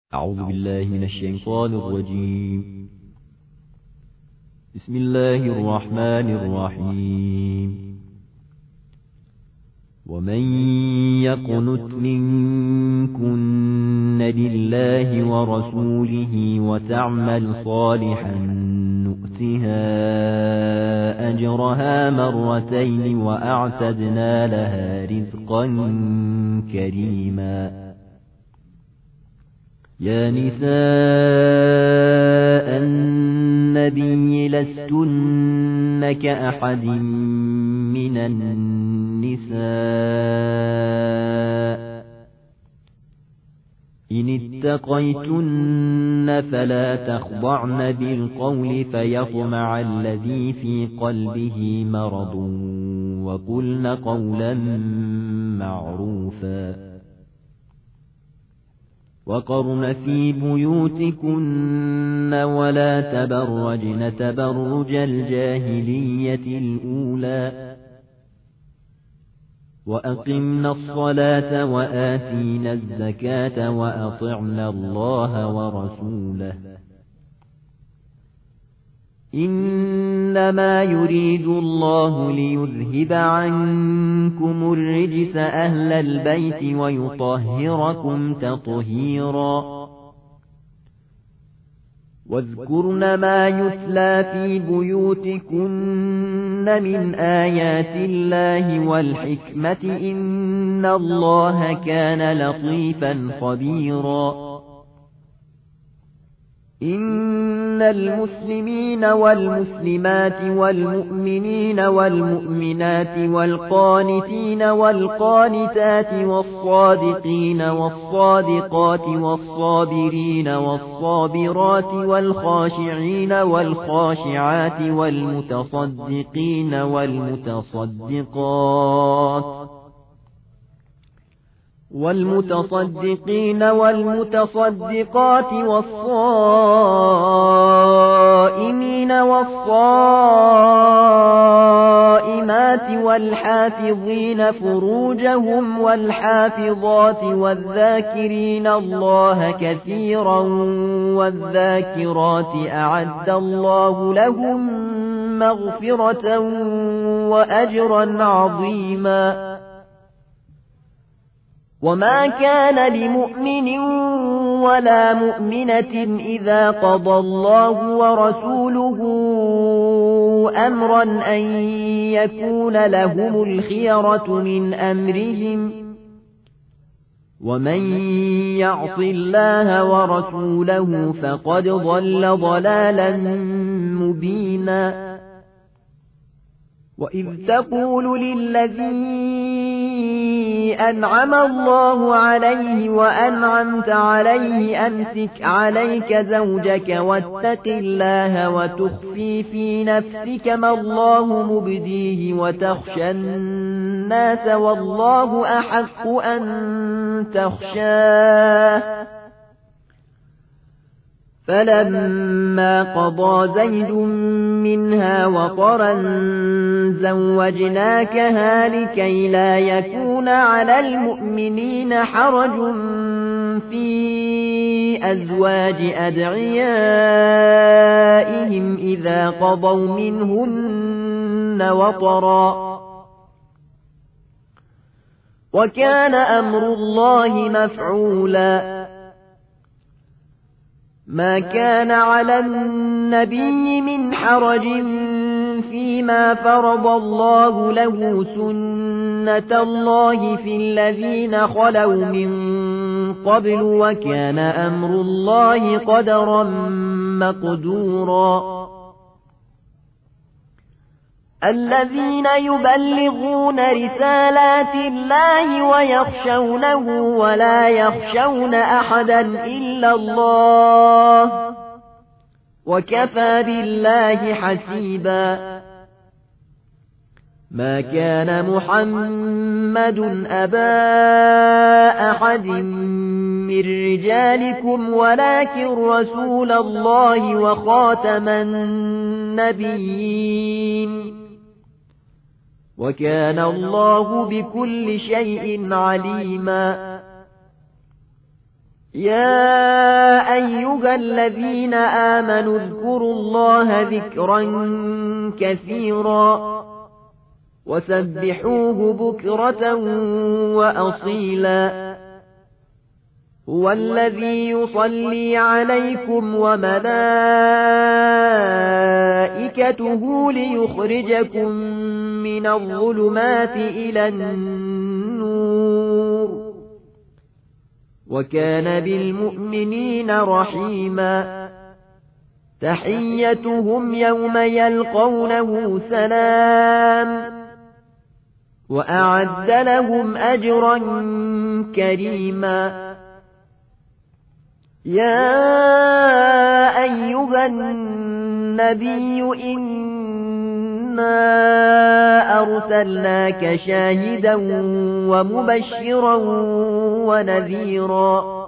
أعوذ بالله من الشيطان الرجيم. بسم الله الرحمن الرحيم. ومن يقنت منكن لله ورسوله وتعمل صالحا نؤتها أجرها مرتين وأعتدنا لها رزقا كريما. يا نساء النبي لستن كأحد من النساء إن اتقيتن فلا تخضعن بالقول فيطمع الذي في قلبه مرض وقلن قولا معروفا. وقرن في بيوتكن ولا تبرجن تبرج الجاهلية الأولى وأقمنا الصلاة وآتينا الزكاة وأطعنا الله ورسوله إنما يريد الله ليذهب عنكم الرجس أهل البيت ويطهركم تطهيرا. واذكرن ما يتلى في بيوتكن من آيات الله والحكمة إن الله كان لطيفا خبيرا. إن المسلمين والمسلمات والمؤمنين والمؤمنات والقانتين والقانتات والصادقين والصادقات والصابرين والصابرات والخاشعين والخاشعات والمتصدقين والمتصدقات والصائمين والصائمات والحافظين فروجهم والحافظات والذاكرين الله كثيرا والذاكرات أعد الله لهم مغفرة وأجرا عظيما. وما كان لمؤمن ولا مؤمنة إذا قضى الله ورسوله أمرا أن يكون لهم الخيرة من أمرهم ومن يعص الله ورسوله فقد ضل ضلالا مبينا. وإذ تقول للذي أنعم الله عليه وأنعمت عليه أمسك عليك زوجك واتق الله وتخفي في نفسك ما الله مبديه وتخشى الناس والله أحق أن تخشاه. فلما قضى زيد منها وطرا زوجناكها لكي لا يكون على المؤمنين حرج في أزواج أدعيائهم إذا قضوا منهن وطرا وكان أمر الله مفعولا. ما كان على النبي من حرج فيما فرض الله له سنة الله في الذين خلوا من قبل وكان أمر الله قدرا مقدورا. الذين يبلغون رسالات الله ويخشونه ولا يخشون أحدا إلا الله وكفى بالله حسيبا. ما كان محمد أبا أحد من رجالكم ولكن رسول الله وخاتم النبيين وكان الله بكل شيء عليما. يا أيها الذين آمنوا اذكروا الله ذكرا كثيرا وسبحوه بكرة وأصيلا هو الذي يصلي عليكم وملائكته ليخرجكم من الظلمات إلى النور وكان بالمؤمنين رحيما تحيتهم يوم يلقونه سلام وأعد لهم أجرا كريما يا أيها النبي إنا أرسلناك شاهدا ومبشرا ونذيرا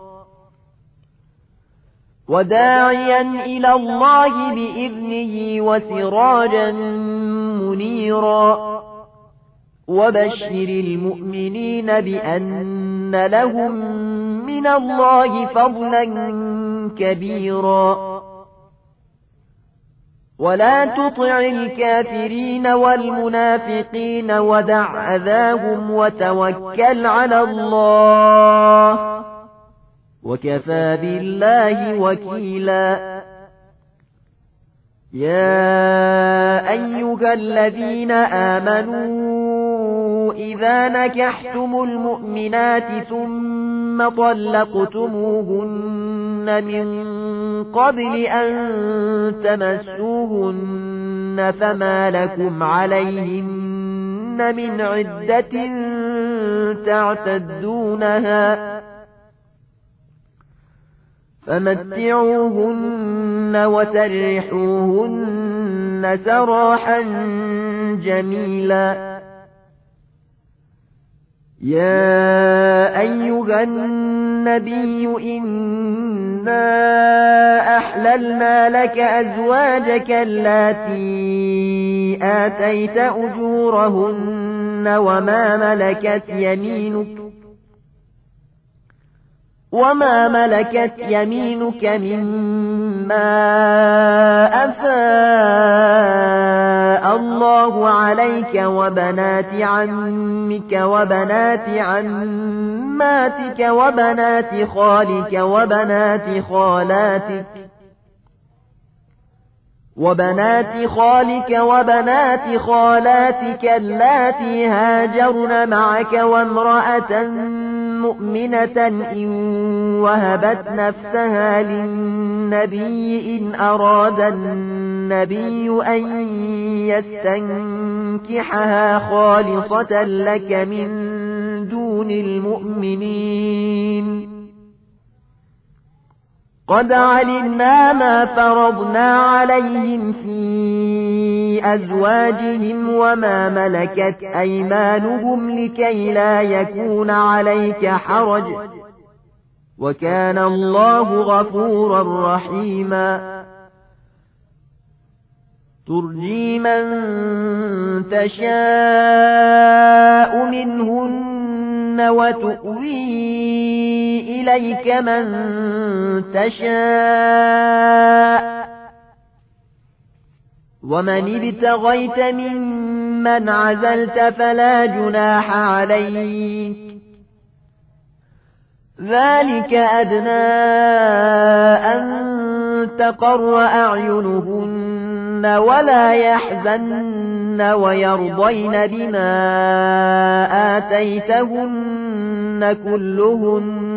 وداعيا إلى الله بإذنه وسراجا منيرا وبشر المؤمنين بأن لهم من الله فضلا كبيرا ولا تطع الكافرين والمنافقين ودع أذاهم وتوكل على الله وكفى بالله وكيلا يا أيها الذين آمنوا إذا نكحتم المؤمنات ثم طلقتموهن من قبل أن تمسوهن فما لكم عليهن من عدة تعتدونها فمتعوهن وسرحوهن سراحا جميلا يا أيها النبي إنا أحللنا لك أزواجك اللاتي آتيت أجورهن وما ملكت يمينك مما أفاء الله عليك وبنات عمك وبنات عماتك وبنات خالك وبنات خالاتك اللاتي هاجرن معك وامرأة مؤمنة إن وهبت نفسها للنبي إن أراد النبي أن يستنكحها خالصة لك من دون المؤمنين قد علمنا ما فرضنا عليهم في أزواجهم وما ملكت أيمانهم لكي لا يكون عليك حرج وكان الله غفورا رحيما ترجي من تشاء منهن وتؤوي إليك من تشاء ومن ابتغيت ممن عزلت فلا جناح عليك ذلك أدنى أن تقر أعينهن ولا يحزن ويرضين بما آتيتهن كلهن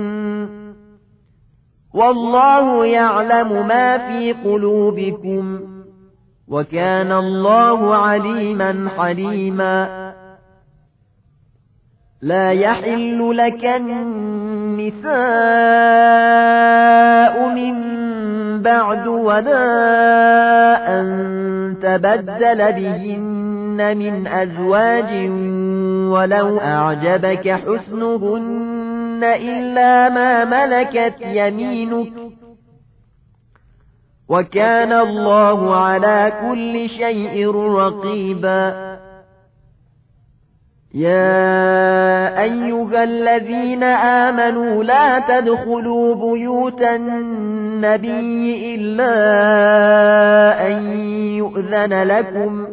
والله يعلم ما في قلوبكم وكان الله عليما حليما لا يحل لك النساء من بعد ولا أن تبدل بهن من أزواج ولو أعجبك حسنهن إلا ما ملكت يمينك وكان الله على كل شيء رقيبا يا أيها الذين آمنوا لا تدخلوا بيوت النبي إلا أن يؤذن لكم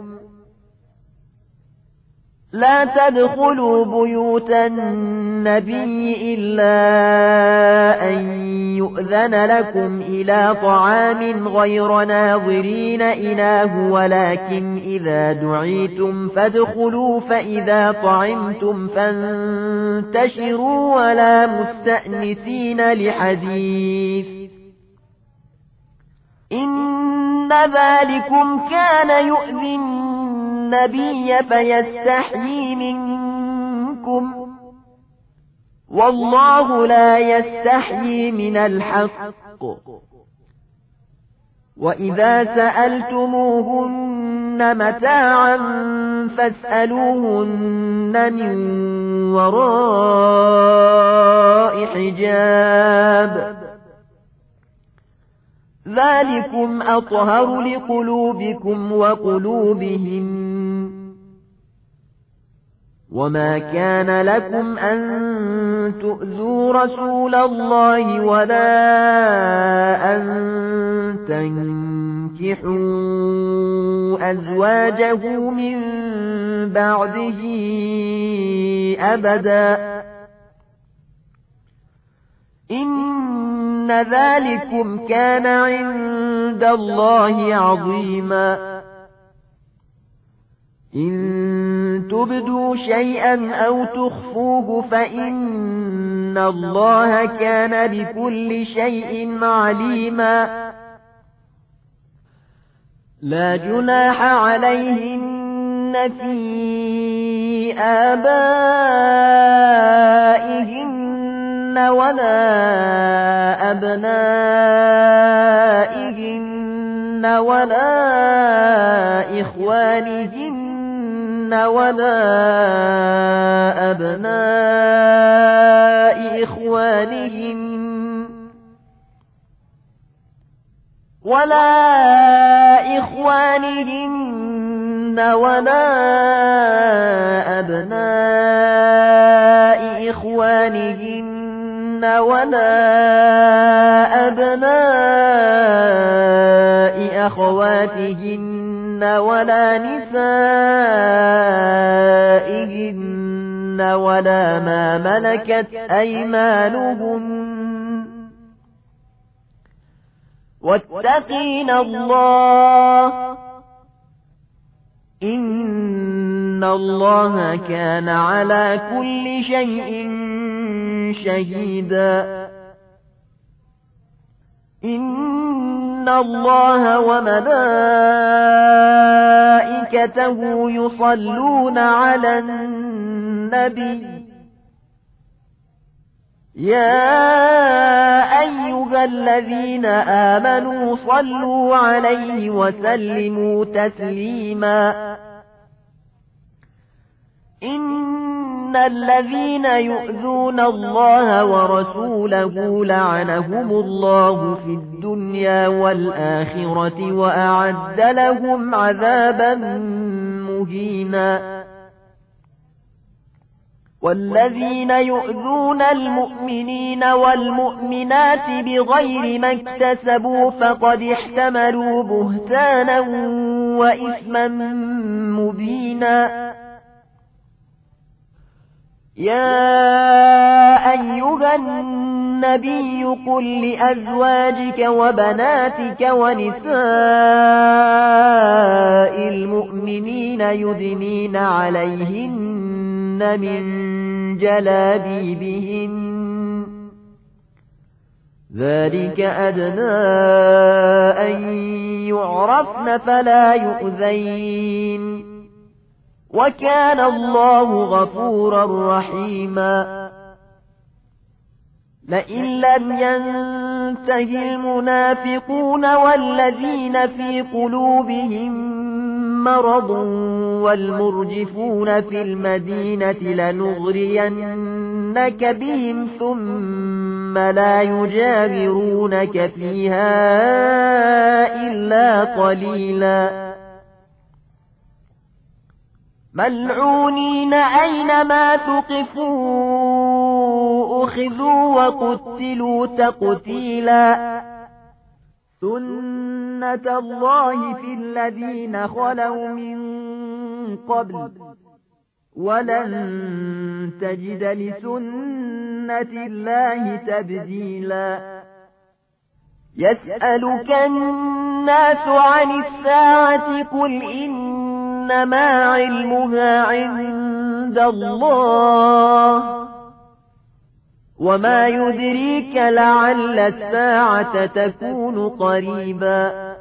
إلى طعام غير ناظرين إناه ولكن إذا دعيتم فادخلوا فإذا طعمتم فانتشروا ولا مستأنسين لحديث إن ذلكم كان يؤذي النبي فيستحيي منكم والله لا يستحيي من الحق وإذا سألتموهن متاعا فاسألوهن من وراء حجاب ذلكم أطهر لقلوبكم وقلوبهم وما كان لكم أن تؤذوا رسول الله ولا أن تنكحوا أزواجه من بعده أبدا إن ذلكم كان عند الله عظيما إن تبدوا شيئا أو تخفوه فإن الله كان بكل شيء عليما لا جناح عليهن في آبائهن ولا أبنائهن ولا إخوانهن ولا أبناء إخوانهن ولا أبناء إخوانهن ولا أبناء أخواتهن ولا نسائهن ولا ما ملكت أيمانهن واتقين الله إن الله كان على كل شيء شهيدا إن الله وملائكته يصلون على النبي يا أيها الذين آمنوا صلوا عليه وسلموا تسليما إن الذين يؤذون الله ورسوله لعنهم الله في الدنيا والآخرة وأعد لهم عذابا مهينا والذين يؤذون المؤمنين والمؤمنات بغير ما اكتسبوا فقد احتملوا بهتانا وإثما مبينا يا أيها النبي قل لأزواجك وبناتك ونساء المؤمنين يدنين عليهن من جلابيبهن ذلك أدنى أن يعرفن فلا يؤذين وكان الله غفورا رحيما لئن لم ينته المنافقون والذين في قلوبهم مرض والمرجفون في المدينة لنغرينك بهم ثم لا يجاورونك فيها إلا قليلا ملعونين أينما ثقفوا أخذوا وقتلوا تقتيلا سنة الله في الذين خلوا من قبل ولن تجد لسنة الله تبديلا يسألك الناس عن الساعة قل إنما علمها عند الله وما يدريك لعل الساعة تكون قريبا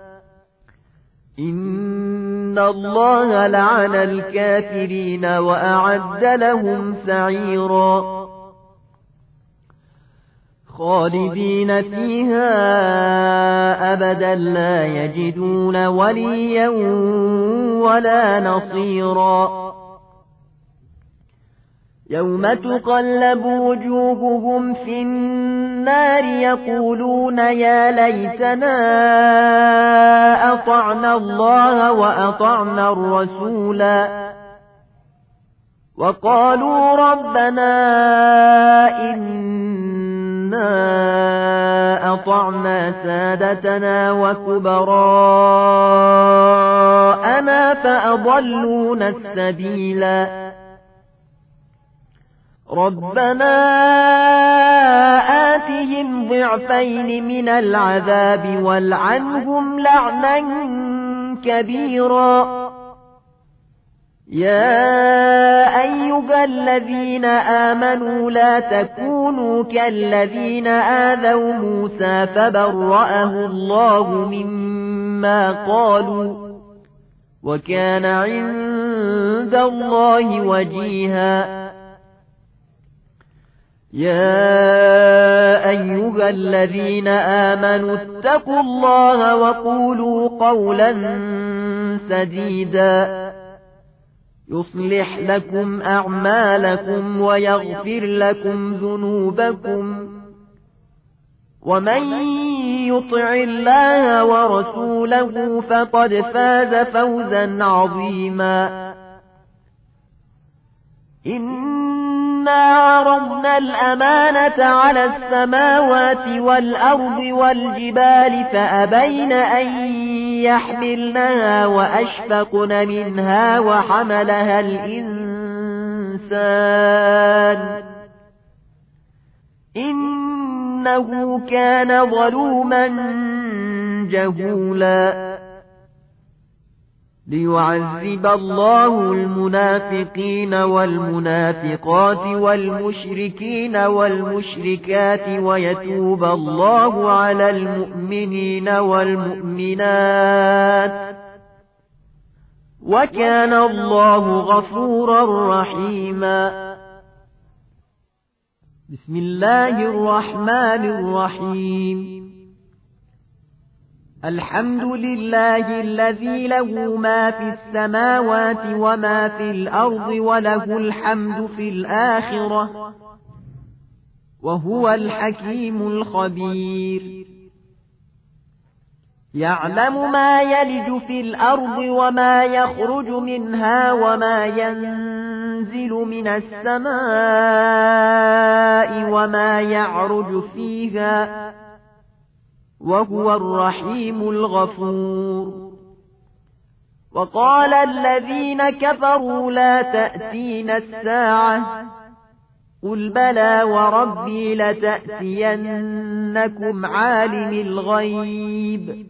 إن الله لعن الكافرين وأعد لهم سعيرا خالدين فيها أبدا لا يجدون وليا ولا نصيرا يوم تقلب وجوههم في النار يقولون يا ليتنا أطعنا الله وأطعنا الرسولا وقالوا ربنا إنا أطعنا سادتنا وكبراءنا فأضلونا السبيلا ربنا آتهم ضعفين من العذاب والعنهم لعنا كبيرا يا أيها الذين آمنوا لا تكونوا كالذين آذوا موسى فبرأه الله مما قالوا وكان عند الله وجيها يا أيها الذين آمنوا اتقوا الله وقولوا قولا سديدا يصلح لكم أعمالكم ويغفر لكم ذنوبكم ومن يطع الله ورسوله فقد فاز فوزا عظيما إنا عرضنا الأمانة على السماوات والأرض والجبال فأبين أن يحملنها وأشفقن منها وحملها الإنسان إنه كان ظلوما جهولا ليعذب الله المنافقين والمنافقات والمشركين والمشركات ويتوب الله على المؤمنين والمؤمنات وكان الله غفورا رحيما بسم الله الرحمن الرحيم الحمد لله الذي له ما في السماوات وما في الأرض وله الحمد في الآخرة وهو الحكيم الخبير يعلم ما يلج في الأرض وما يخرج منها وما ينزل من السماء وما يعرج فيها وهو الرحيم الغفور وقال الذين كفروا لا تأتينا الساعة قل بلى وربي لتأتينكم عالم الغيب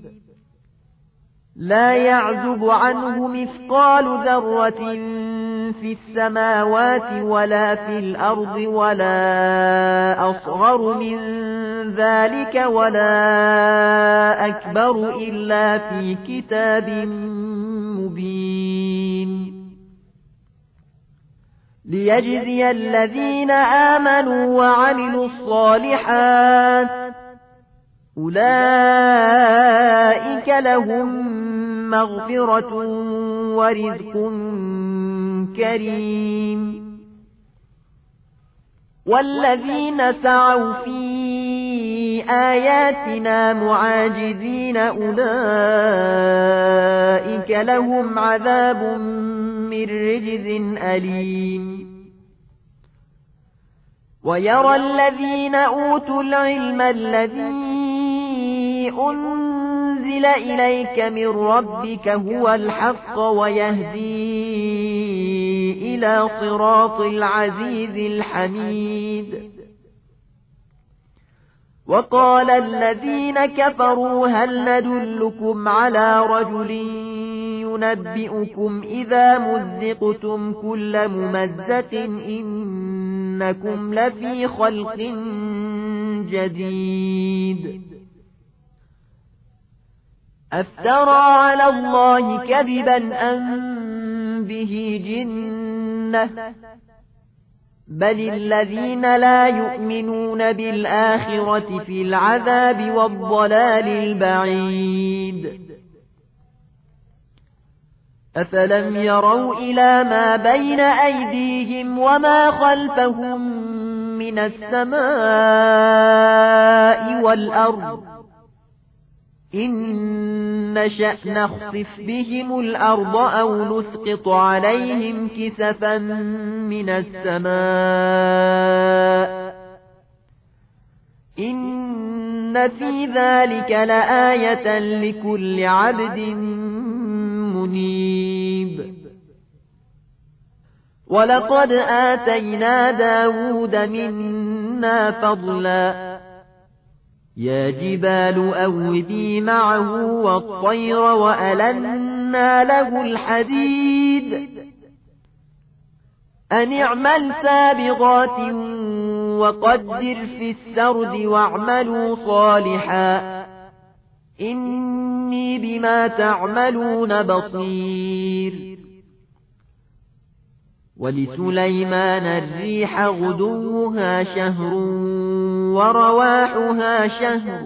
لا يعزب عنه مثقال ذرة في السماوات ولا في الأرض ولا أصغر من ذلك ولا أكبر إلا في كتاب مبين ليجزي الذين آمنوا وعملوا الصالحات أولئك لهم مغفرة ورزق كريم والذين سعوا في آياتنا معاجزين أولئك لهم عذاب من رجز أليم ويرى الذين أوتوا العلم الذي أنزل إليك من ربك هو الحق ويهدي إلى صراط العزيز الحميد وقال الذين كفروا هل ندلكم على رجل ينبئكم إذا مزقتم كل ممزة إنكم لفي خلق جديد أفترى على الله كذبا أم به جنة بل الذين لا يؤمنون بالآخرة في العذاب والضلال البعيد أفلم يروا إلى ما بين أيديهم وما خلفهم من السماء والأرض إن نشأ نخسف بهم الأرض أو نسقط عليهم كسفا من السماء إن في ذلك لآية لكل عبد منيب ولقد آتينا داود منا فضلا يا جبال أوبي معه والطير وألنا له الحديد أن اعمل سابغات وقدر في السرد واعملوا صالحا إني بما تعملون بصير ولسليمان الريح غدوها شهر ورواحها شهر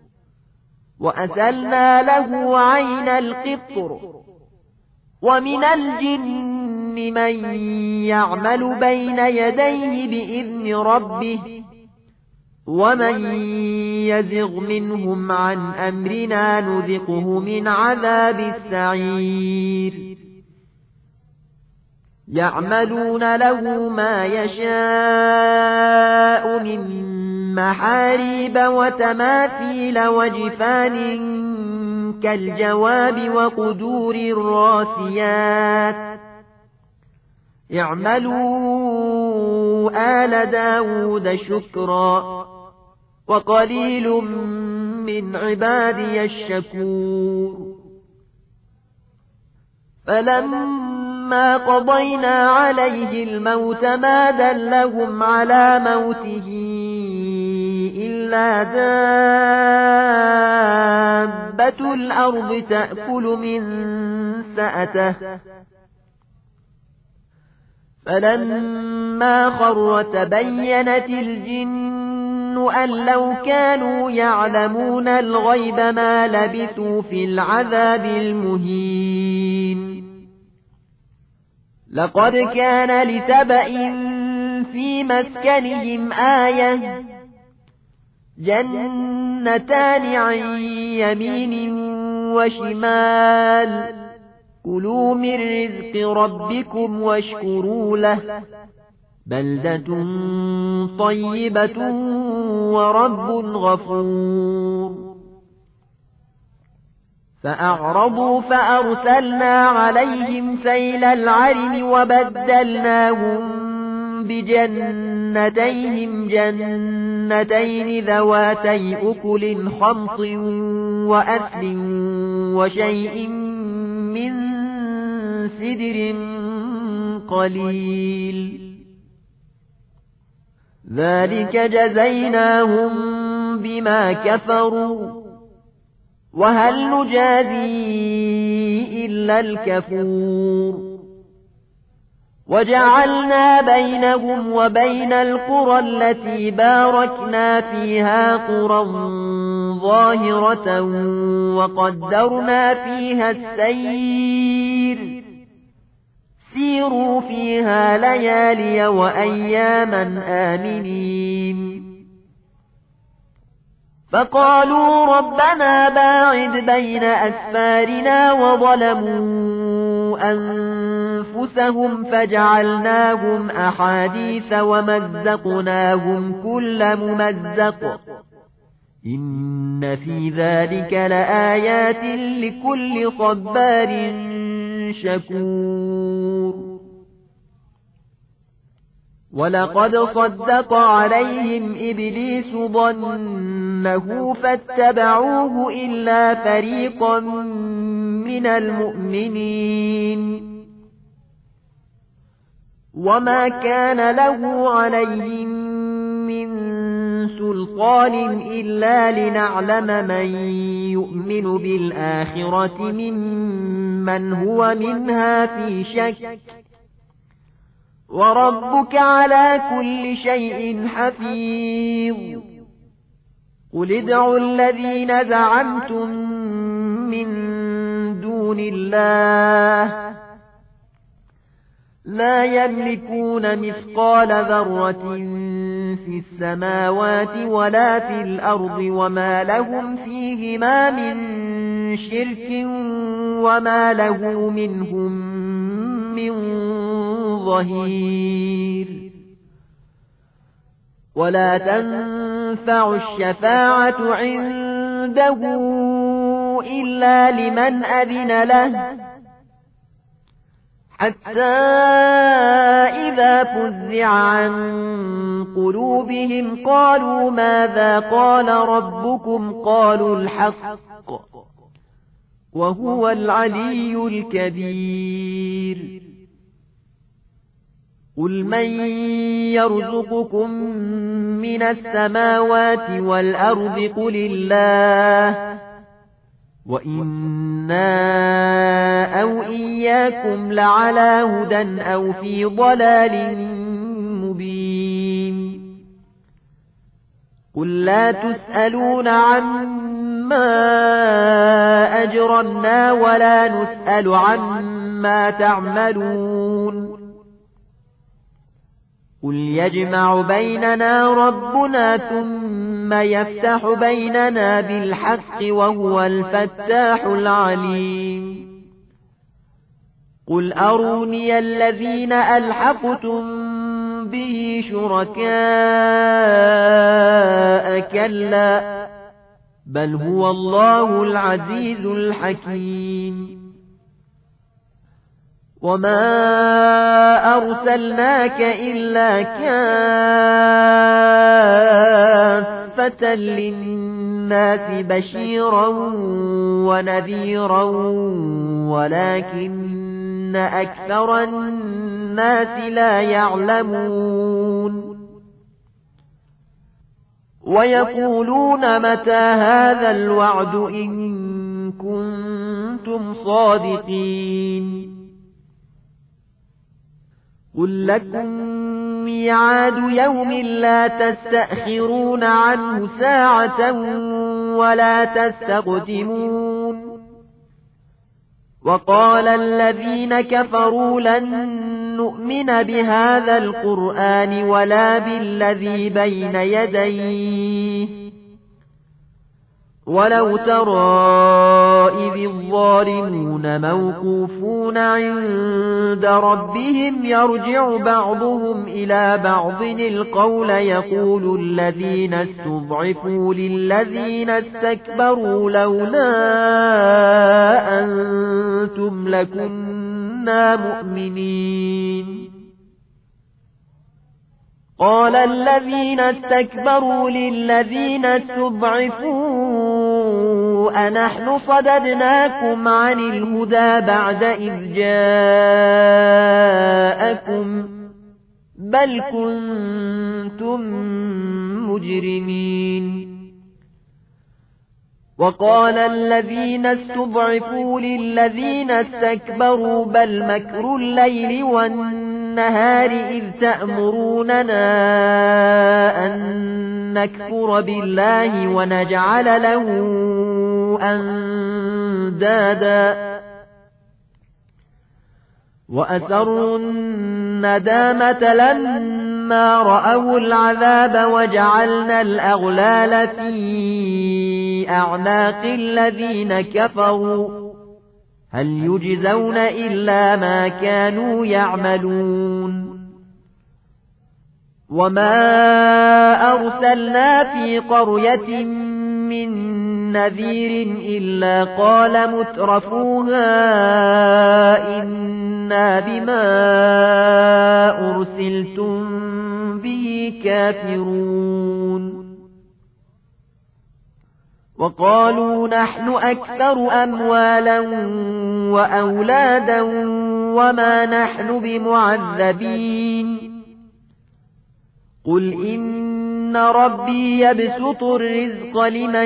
وأسلنا له عين القطر ومن الجن من يعمل بين يديه بإذن ربه ومن يزغ منهم عن أمرنا نذقه من عذاب السعير يعملون له ما يشاء من محاريب وتماثيل وجفان كالجواب وقدور الراسيات اعملوا آل داود شكرا وقليل من عبادي الشكور فلما قضينا عليه الموت ما دلهم على موته إلا دابة الأرض تأكل من سأته فلما خر تبينت الجن أن لو كانوا يعلمون الغيب ما لبثوا في العذاب المهين لقد كان لسبأ في مسكنهم آية جنتان عن يمين وشمال كلوا من رزق ربكم واشكروا له بلدة طيبة ورب غفور فأعرضوا فأرسلنا عليهم سيل العرم وبدلناهم بجنتيهم جنتين ذواتي أكل خمط وأثل وشيء من سدر قليل ذلك جزيناهم بما كفروا وهل نجازي إلا الكفور وجعلنا بينهم وبين القرى التي باركنا فيها قرى ظاهرة وقدرنا فيها السير سيروا فيها ليالي وأياما آمنين فقالوا ربنا باعد بين أسفارنا وظلموا أنفسهم فجعلناهم أحاديث ومزقناهم كل ممزق إن في ذلك لآيات لكل صبار شكور ولقد صدق عليهم إبليس ظنه فاتبعوه إلا فريقا من المؤمنين وما كان له عليهم من سلطان إلا لنعلم من يؤمن بالآخرة ممن هو منها في شك وربك على كل شيء حفيظ قل ادعوا الذين زعمتم من دون الله لا يملكون مثقال ذرة في السماوات ولا في الأرض وما لهم فيهما من شرك وما له منهم من ظهير ولا تنفع الشفاعة عنده إلا لمن أذن له حتى إذا فزع عن قلوبهم قالوا ماذا قال ربكم قالوا الحق وهو العلي الكبير قل من يرزقكم من السماوات والأرض قل الله وإنا أو إياكم لعلى هدى أو في ضلال مبين قل لا تسألون عما أجرمنا ولا نسأل عما تعملون قل يجمع بيننا ربنا ثم يفتح بيننا بالحق وهو الفتاح العليم قل أروني الذين ألحقتم به شركاء كلا بل هو الله العزيز الحكيم وما أرسلناك إلا كافة للناس بشيرا ونذيرا ولكن أكثر الناس لا يعلمون ويقولون متى هذا الوعد إن كنتم صادقين قل لكم ميعاد يوم لا تستأخرون عنه ساعة ولا تستقدمون وقال الذين كفروا لن نؤمن بهذا القرآن ولا بالذي بين يديه ولو ترى إذ الظالمون موقوفون عند ربهم يرجع بعضهم إلى بعض القول يقول الذين استضعفوا للذين استكبروا لولا أنتم لكنا مؤمنين قال الذين استكبروا للذين استضعفوا أنحن صددناكم عن الهدى بعد إذ جاءكم بل كنتم مجرمين وقال الذين استضعفوا للذين استكبروا بل مكر الليل والنهار إذ تأمروننا أن نكفر بالله ونجعل له أندادا وأسروا الندامة لما رأوا العذاب وجعلنا الأغلال في أعناق الذين كفروا هل يجزون إلا ما كانوا يعملون وما أرسلنا في قرية من نذير إلا قال مترفوها إنا بما أرسلتم به كافرون وقالوا نحن أكثر أموالا وأولادا وما نحن بمعذبين قل إن ربي يبسط الرزق لمن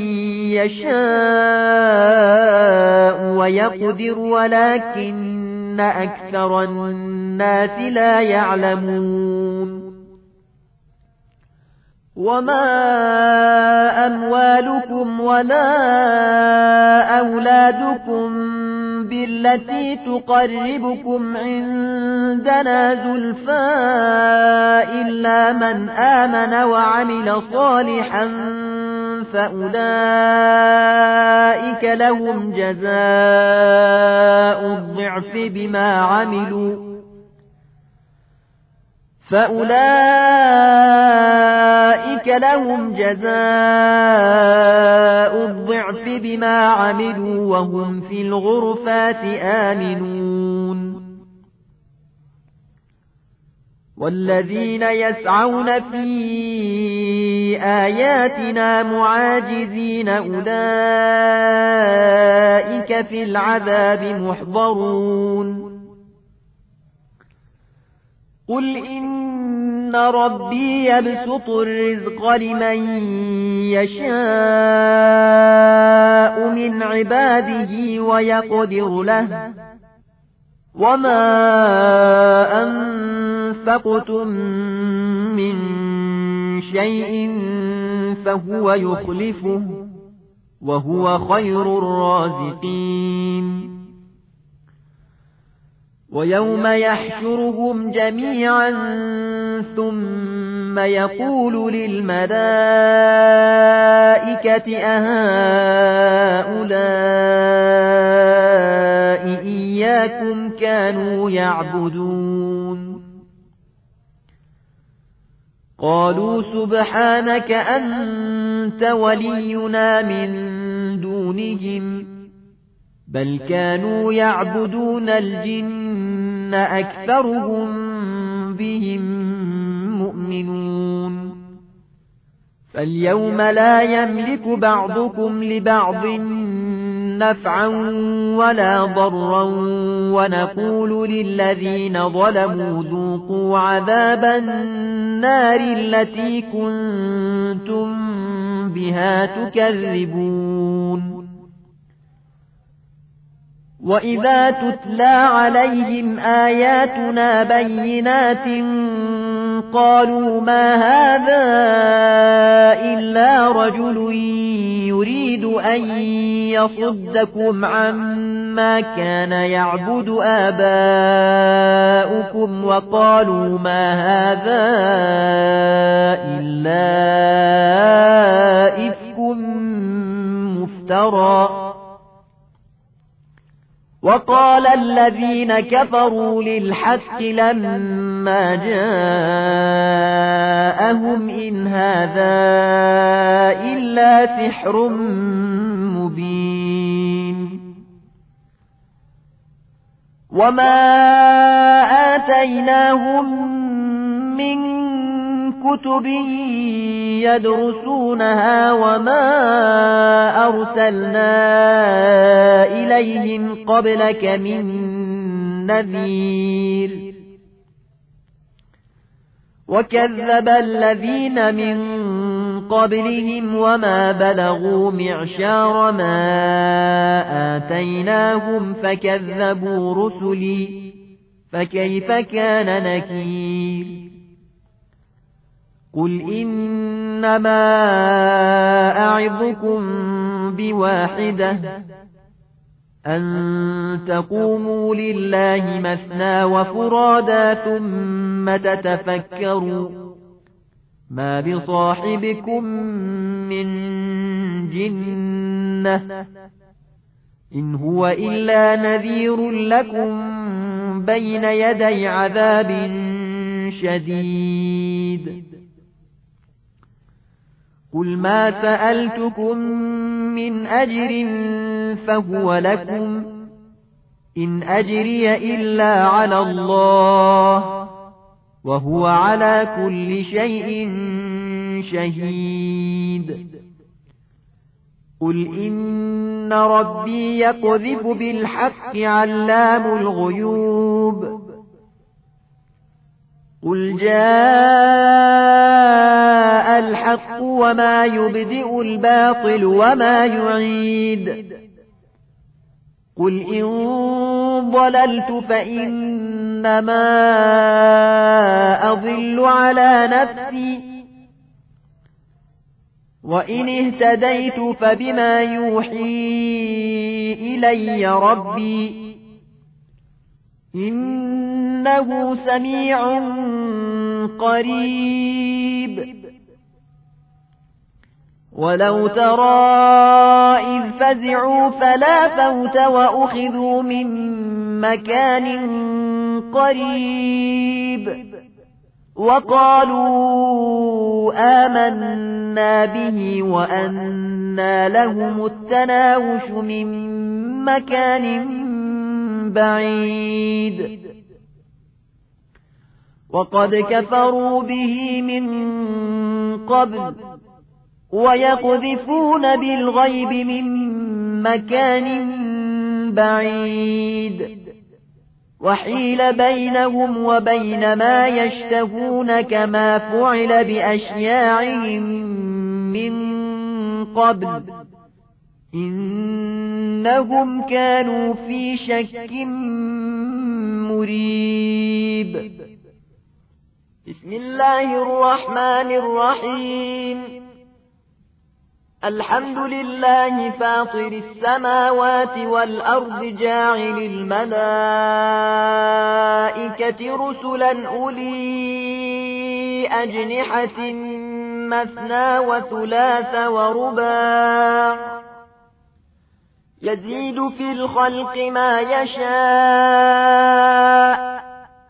يشاء ويقدر ولكن أكثر الناس لا يعلمون وما أموالكم ولا أولادكم بالتي تقربكم عندنا زلفى إلا من آمن وعمل صالحا فأولئك لهم جزاء الضعف بما عملوا وهم في الغرفات آمنون والذين يسعون في آياتنا معاجزين أولئك في العذاب محضرون قل إن ربي يبسط الرزق لمن يشاء من عباده ويقدر له وما أنفقتم من شيء فهو يخلفه وهو خير الرازقين ويوم يحشرهم جميعا ثم يقول للملائكة أهؤلاء إياكم كانوا يعبدون قالوا سبحانك أنت ولينا من دونهم بل كانوا يعبدون الجن أكثرهم بهم مؤمنون فاليوم لا يملك بعضكم لبعض نفعا ولا ضرا ونقول للذين ظلموا ذوقوا عذاب النار التي كنتم بها تكذبون وإذا تتلى عليهم آياتنا بينات قالوا ما هذا إلا رجل يريد أن يصدكم عما كان يعبد آباؤكم وقالوا ما هذا إلا إفك مفترى وقال الذين كفروا للحق لما جاءهم إن هذا إلا سحر مبين وما آتيناهم من كتب يدرسونها وما أرسلنا إليهم قبلك من نذير وكذب الذين من قبلهم وما بلغوا معشار ما آتيناهم فكذبوا رسلي فكيف كان نكير قل إنما أعظكم بواحدة أن تقوموا لله مثنى وفرادا ثم تتفكروا ما بصاحبكم من جنة إن هو إلا نذير لكم بين يدي عذاب شديد قل ما سألتكم من أجر فهو لكم إن أجري إلا على الله وهو على كل شيء شهيد قل إن ربي يقذف بالحق علام الغيوب قل جاء الحق وما يبدئ الباطل وما يعيد قل إن ضللت فإنما أضل على نفسي وإن اهتديت فبما يوحي إلي ربي إنه سميع قريب ولو ترى إذ فزعوا فلا فوت وأخذوا من مكان قريب وقالوا آمنا به وأنى لهم التناوش من مكان بعيد وقد كفروا به من قبل ويقذفون بالغيب من مكان بعيد وحيل بينهم وبين ما يشتهون كما فعل بأشياعهم من قبل إنهم كانوا في شك مريب بسم الله الرحمن الرحيم الحمد لله فاطر السماوات والأرض جاعل الملائكة رسلا أولي أجنحة مثنى وثلاث ورباع يزيد في الخلق ما يشاء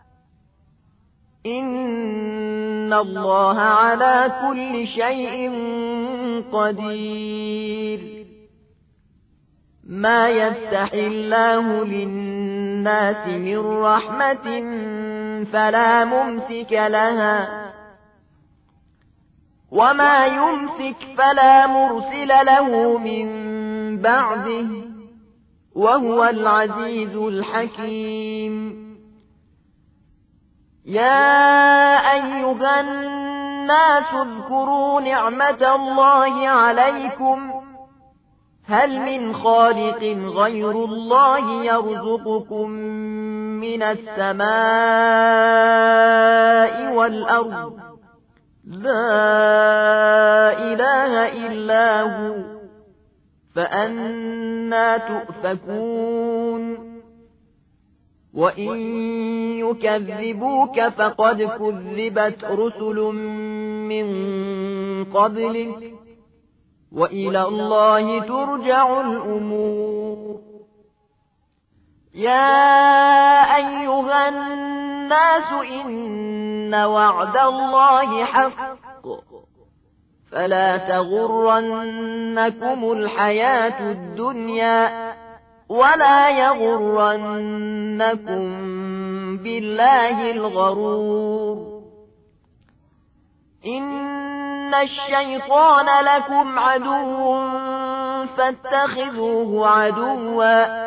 إن الله على كل شيء قدير ما يفتح الله للناس من رحمة فلا ممسك لها وما يمسك فلا مرسل له من بعده وهو العزيز الحكيم يا أيها الناس اذكروا نعمة الله عليكم هل من خالق غير الله يرزقكم من السماء والأرض لا إله إلا هو فأنى تؤفكون وإن يكذبوك فقد كذبت رسل من قبلك وإلى الله ترجع الأمور يا أيها الناس إن وعد الله حق فلا تغرنكم الحياة الدنيا ولا يغرنكم بالله الغرور إن الشيطان لكم عدو فاتخذوه عدوا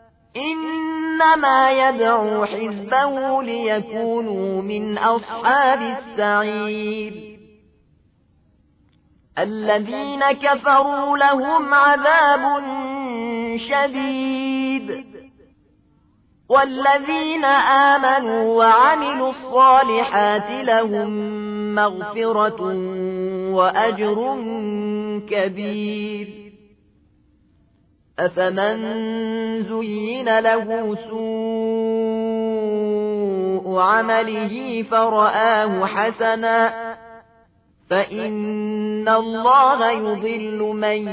إنما يدعو حزبه ليكونوا من أصحاب السعير الذين كفروا لهم عذاب شديد والذين آمنوا وعملوا الصالحات لهم مغفرة وأجر كبير أفمن زين له سوء عمله فرآه حسنا فإن الله يضل من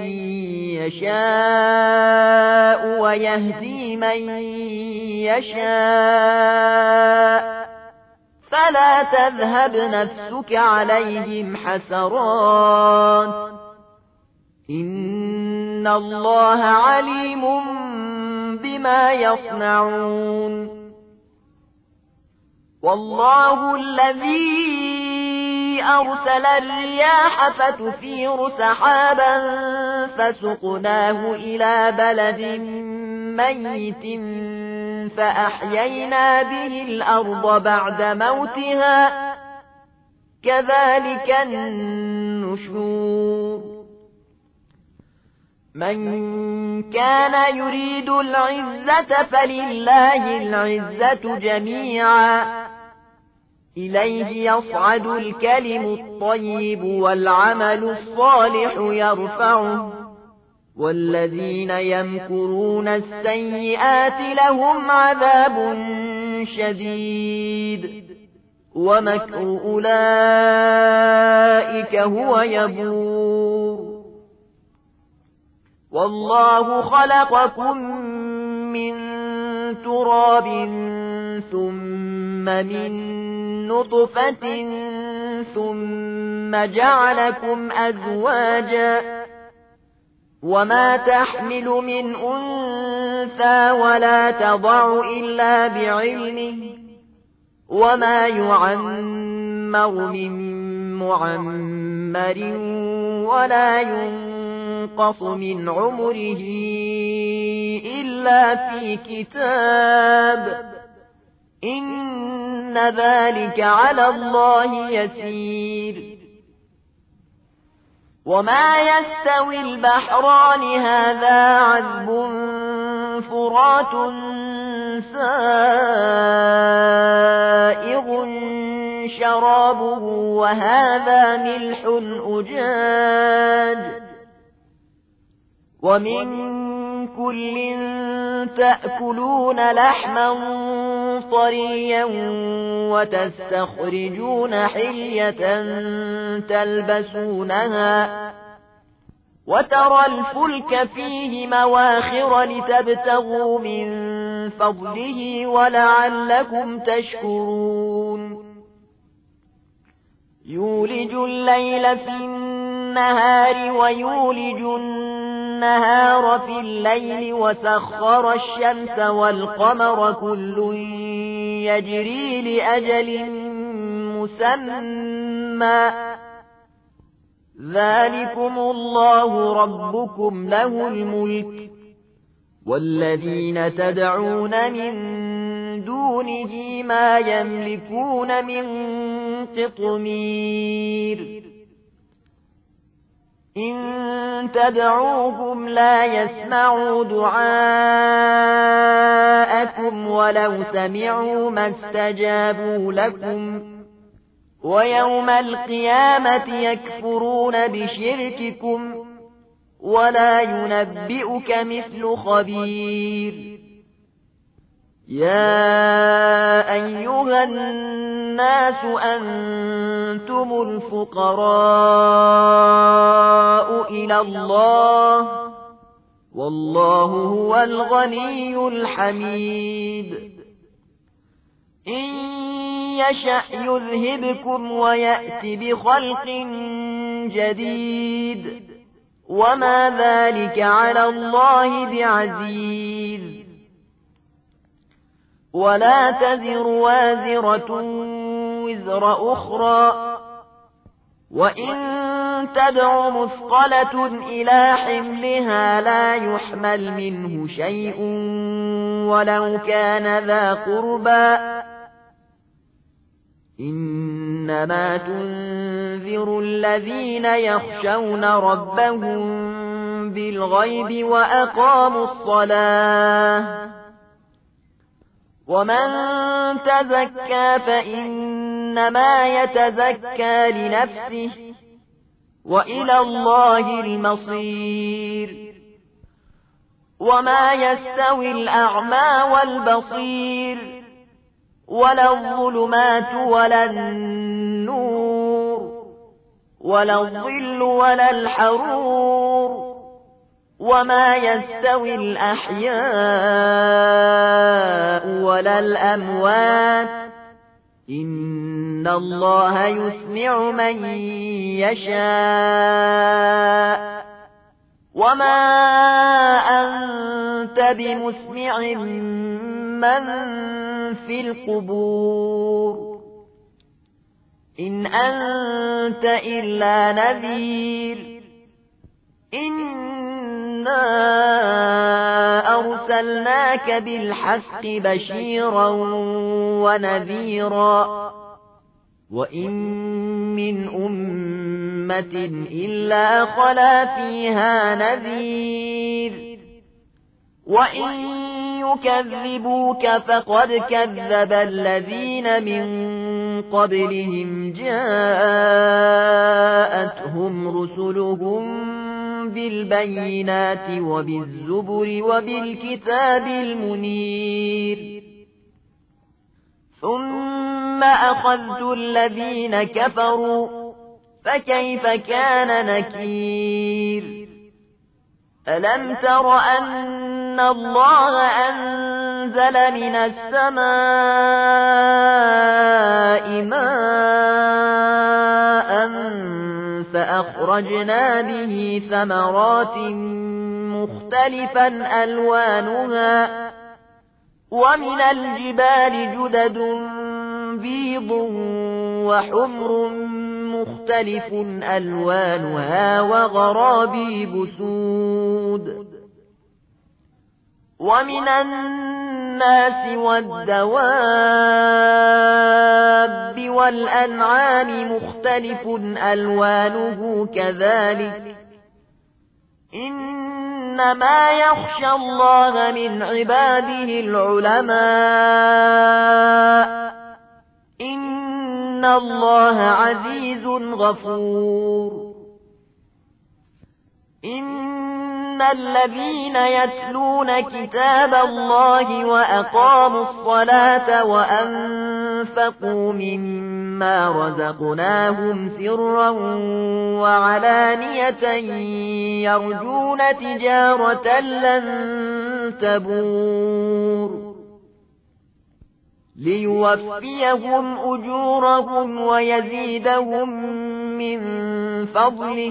يشاء ويهدي من يشاء فلا تذهب نفسك عليهم حسرات إن الله عليم بما يصنعون والله الذي أرسل الرياح فتثير سحابا فسقناه إلى بلد ميت فأحيينا به الأرض بعد موتها كذلك النشور من كان يريد العزة فلله العزة جميعا إليه يصعد الكلم الطيب والعمل الصالح يرفعه والذين يمكرون السيئات لهم عذاب شديد ومكر أولئك هو يبور والله خلقكم من تراب ثم من نطفة ثم جعلكم أزواجا وما تحمل من أنثى ولا تضع إلا بعلمه وما يعمر من معمر ولا ينقص من عمره إلا في كتاب إن ذلك على الله يسير وما يستوي البحران هذا عذب فرات سائغ شرابه وهذا ملح أجاج ومن كل تأكلون لحما طريا وتستخرجون حلية تلبسونها وترى الفلك فيه مواخر لتبتغوا من فضله ولعلكم تشكرون يولج الليل في النهار ويولج النهار في الليل وسخر الشمس والقمر كل يجري لأجل مسمى ذلكم الله ربكم له الملك والذين تدعون من دونه ما يملكون من قطمير إن تدعوهم لا يسمعوا دعاءكم ولو سمعوا ما استجابوا لكم ويوم القيامة يكفرون بشرككم ولا ينبئك مثل خبير يا أيها الناس أنتم الفقراء إلى الله والله هو الغني الحميد إن يشأ يذهبكم ويأتي بخلق جديد وما ذلك على الله بعزيز ولا تزر وازرة وزر أخرى وإن تدع مثقلة إلى حملها لا يحمل منه شيء ولو كان ذا قربى إنما تنذر الذين يخشون ربهم بالغيب وأقاموا الصلاة ومن تزكى فإنما يتزكى لنفسه وإلى الله المصير وما يستوي الأعمى والبصير ولا الظلمات ولا النور ولا الظل ولا الحرور وما يستوي الأحياء ولا الأموات إن الله يسمع من يشاء وما أنت بمسمع من في القبور إن أنت إلا نذير إنا أرسلناك بالحق بشيرا ونذيرا وإن من أمة إلا خلا فيها نذير وإن يكذبوك فقد كذب الذين من قبلهم جاءتهم رسلهم بالبينات وبالزبر وبالكتاب المنير ثم أخذت الذين كفروا فكيف كان نكير ألم تر أن الله أنزل من السماء ماء فأخرجنا به ثمرات مختلفا ألوانها ومن الجبال جدد بيض وحمر مختلف ألوانها وغرابيب سود ومن الناس والدواب والأنعام مختلف ألوانه كذلك إنما يخشى الله من عباده العلماء إن الله عزيز غفور إن الذين يتلون كتاب الله وأقاموا الصلاة وأنفقوا مما رزقناهم سرا وعلانية يرجون تجارة لن تبور ليوفيهم أجورهم ويزيدهم من فضله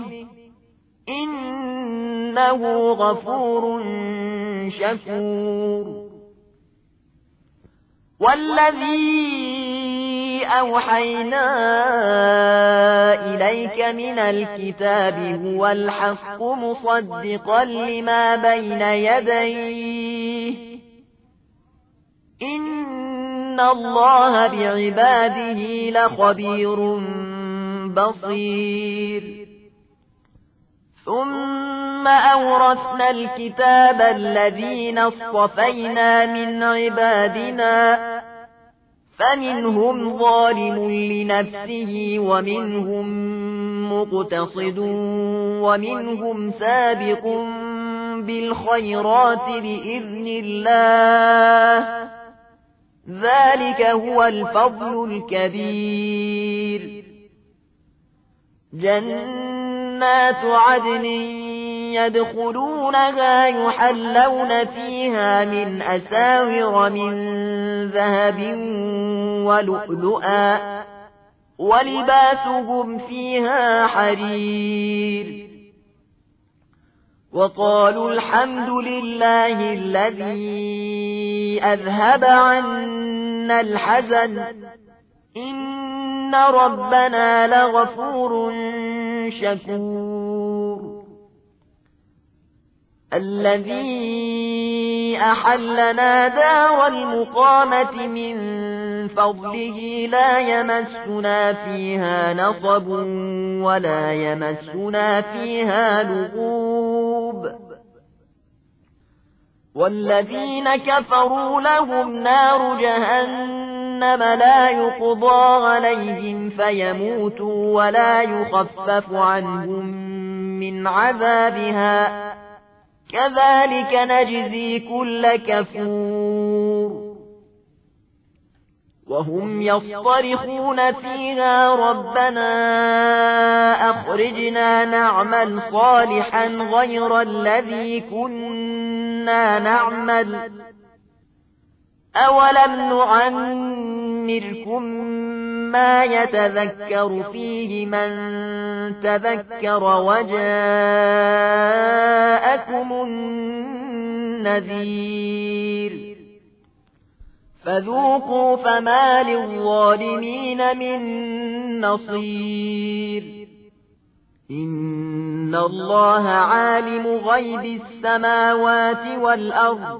إنه غفور شكور والذي أوحينا إليك من الكتاب هو الحق مصدقا لما بين يديه إن الله بعباده لخبير بصير ثم أورثنا الكتاب الذين اصطفينا من عبادنا فمنهم ظالم لنفسه ومنهم مقتصد ومنهم سابق بالخيرات بإذن الله ذلك هو الفضل الكبير جنات عدن يدخلونها يحلون فيها من أساور من ذهب ولؤلؤا ولباسهم فيها حرير وقالوا الحمد لله الذي أذهب عنا الحزن إن ربنا لغفور شكور الذي أحلنا دار المقامة من فضله لا يمسنا فيها نصب ولا يمسنا فيها لغوب والذين كفروا لهم نار جهنم لا يقضى عليهم فيموتوا ولا يخفف عنهم من عذابها كذلك نجزي كل كفور وهم يصطرخون فيها ربنا أخرجنا نعمل صالحا غير الذي كنا نعمل أولم نعمركم ما يتذكر فيه من تذكر وجاءكم النذير فذوقوا فما للظالمين من نصير إن الله عالم غيب السماوات والأرض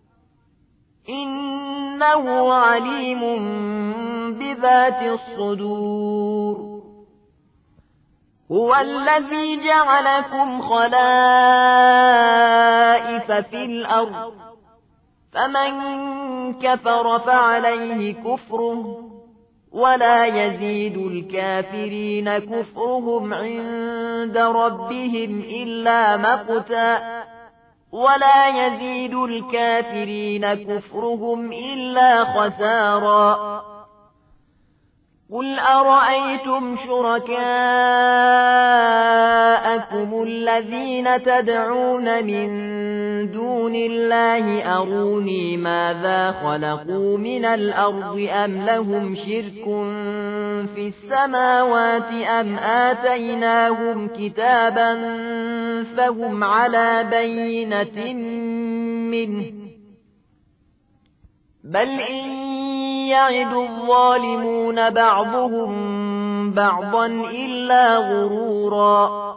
إنه عليم بذات الصدور هو الذي جعلكم خلائف في الأرض فمن كفر فعليه كفره ولا يزيد الكافرين كفرهم عند ربهم إلا مقتا ولا يزيد الكافرين كفرهم إلا خسارا قل أرأيتم شركاءكم الذين تدعون من دون الله أروني ماذا خلقوا من الأرض أم لهم شرك في السماوات أم آتيناهم كتابا فهم على بينة منه بل إن يعد الظالمون بعضهم بعضا إلا غرورا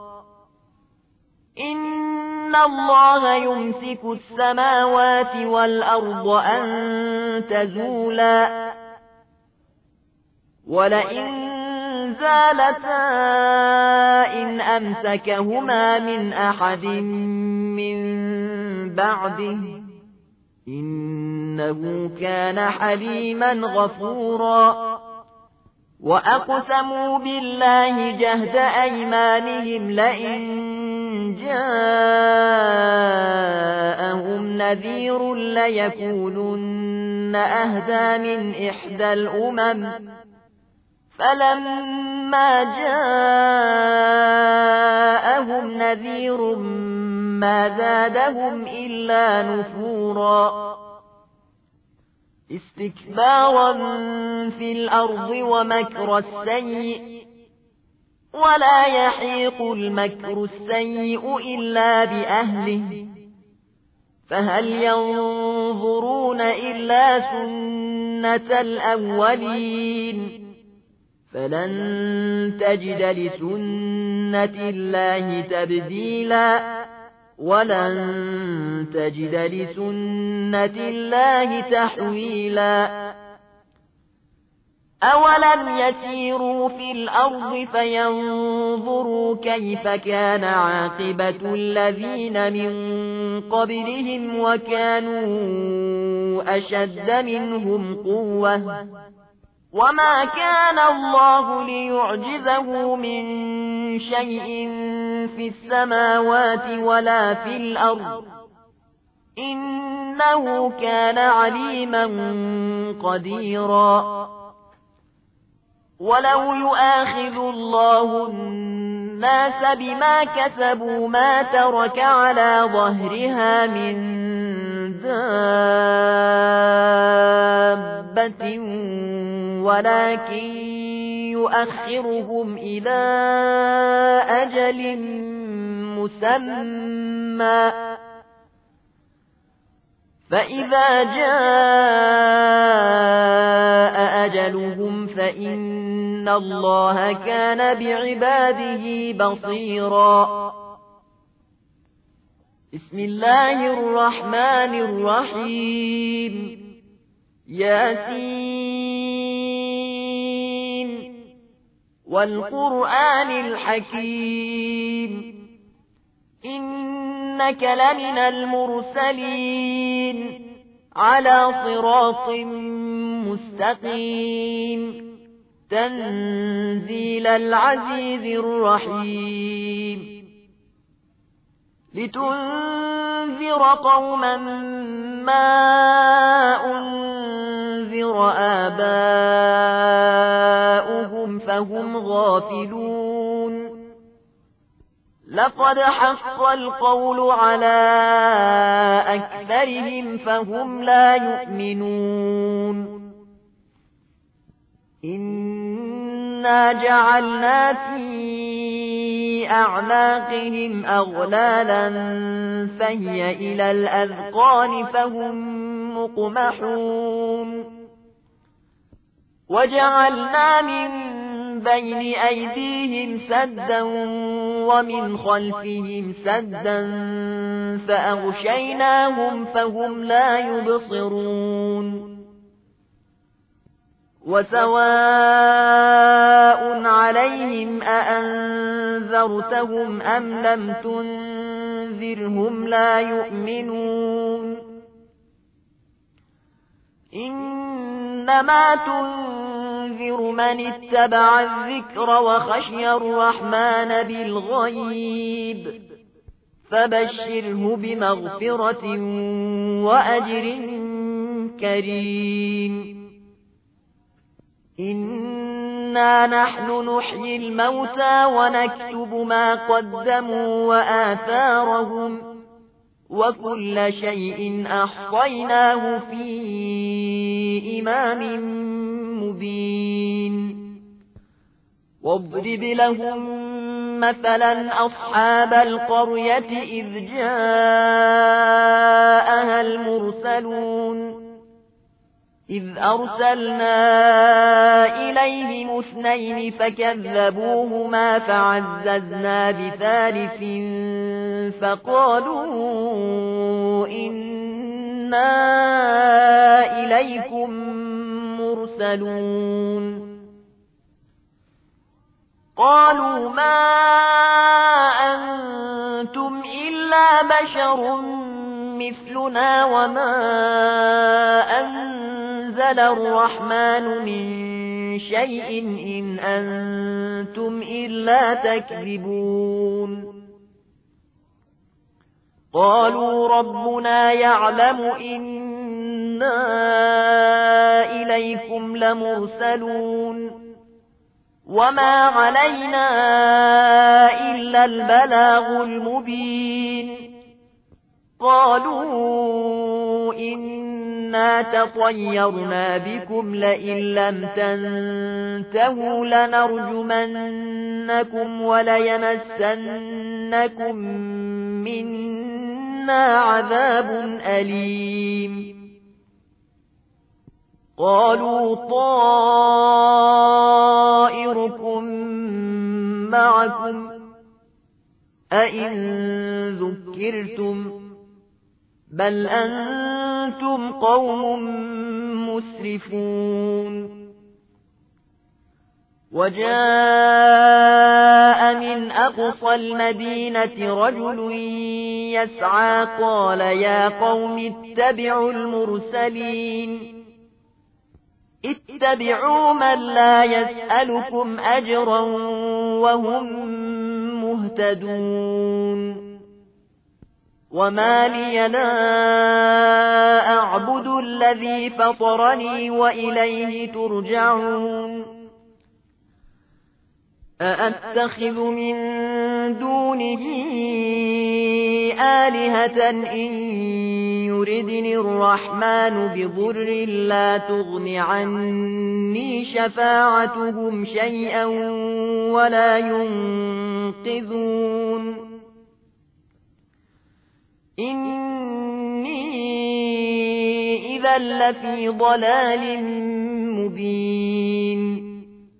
إن الله يمسك السماوات والأرض أن تزولا ولئن زالتا إن أمسكهما من أحد من بعده إنه كان حليما غفورا وأقسموا بالله جهد أيمانهم لئن جاءهم نذير ليكونن أهدى من إحدى الأمم فلما جاءهم نذير ما زادهم إلا نفورا استكبارا في الأرض ومكر السيء ولا يحيق المكر السيء إلا بأهله فهل ينظرون إلا سنة الأولين فلن تجد لسنة الله تبديلا ولن تجد لسنة الله تحويلا أولم يسيروا في الأرض فينظروا كيف كان عاقبة الذين من قبلهم وكانوا أشد منهم قوة وما كان الله ليعجزه من شيء في السماوات ولا في الأرض إنه كان عليما قديرا ولو يؤاخذ الله الناس بما كسبوا ما ترك على ظهرها من دابة ولكن يؤخرهم إلى أجل مسمى فإذا جاء أجلهم فإن الله كان بعباده بصيرا بسم الله الرحمن الرحيم ياسين والقرآن الحكيم إنك لمن المرسلين على صراط مستقيم تنزيل العزيز الرحيم لتنذر قوما ما أنذر آباؤهم فهم غافلون لقد حق القول على أكثرهم فهم لا يؤمنون إنا جعلنا في أعناقهم أغلالا فهي إلى الأذقان فهم مقمحون وجعلنا من بين أيديهم سدا ومن خلفهم سدا فأغشيناهم فهم لا يبصرون وسواء عليهم أأنذرتهم أم لم تنذرهم لا يؤمنون إنما تنذر من اتبع الذكر وخشي الرحمن بالغيب فبشره بمغفرة وأجر كريم إنا نحن نحيي الموتى ونكتب ما قدموا وآثارهم وكل شيء أحصيناه في إمام مبين واضرب لهم مثلا أصحاب القرية إذ جاءها المرسلون إذ أرسلنا إليهم 2 فكذبوهما فعززنا بثالث فقالوا إنا إليكم مرسلون قالوا ما أنتم إلا بشر مثلنا وما أنزل الرحمن من شيء إن أنتم إلا تكذبون قالوا ربنا يعلم إنا إليكم لمرسلون وما علينا إلا البلاغ المبين قالوا إنا تطيرنا بكم لئن لم تنتهوا لنرجمنكم وليمسنكم منا عذاب أليم قالوا طائركم معكم أئن ذكرتم بل أنتم قوم مسرفون وجاء من أقصى المدينة رجل يسعى قال يا قوم اتبعوا المرسلين اتبعوا من لا يسألكم أجرا وهم مهتدون وما لي لا أعبد الذي فطرني وإليه ترجعون أأتخذ من دونه آلهة إن يردني الرحمن بضر لا تغن عني شفاعتهم شيئا ولا ينقذون إني إذا لفي ضلال مبين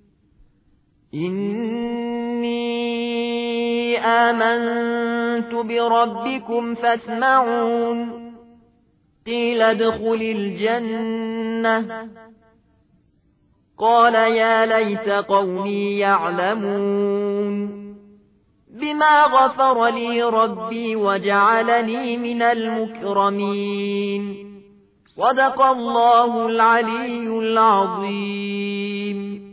إني آمنت بربكم فاسمعون قيل ادخل الجنة قال يا ليت قومي يعلمون بما غفر لي ربي وجعلني من المكرمين صدق الله العلي العظيم.